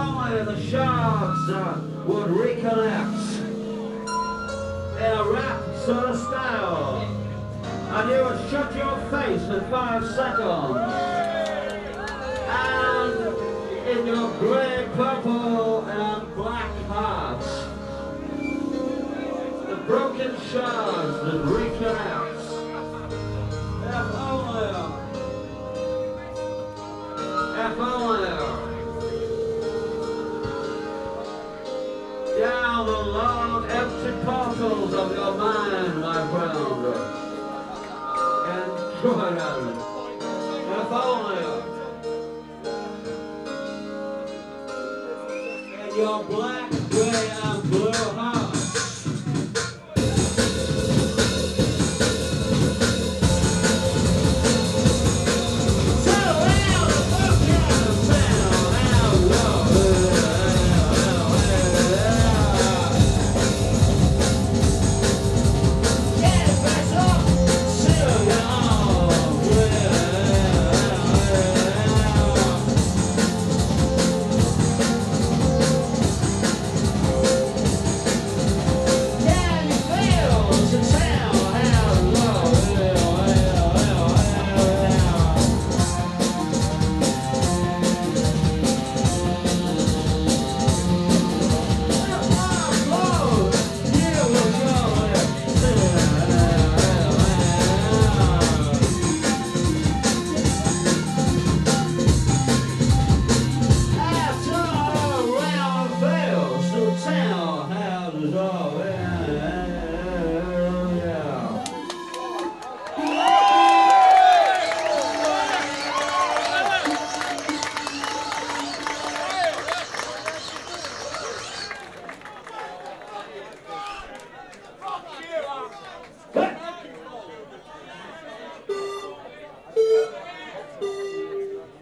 only the shards would reconnect in a rap sort of style, and you would shut your face in 5 seconds, and in your grey, purple and black hearts, the broken shards that reconnect. If only down the long empty portals of your mind, my friend, and Jordan, if only in your black, grey and blue heart.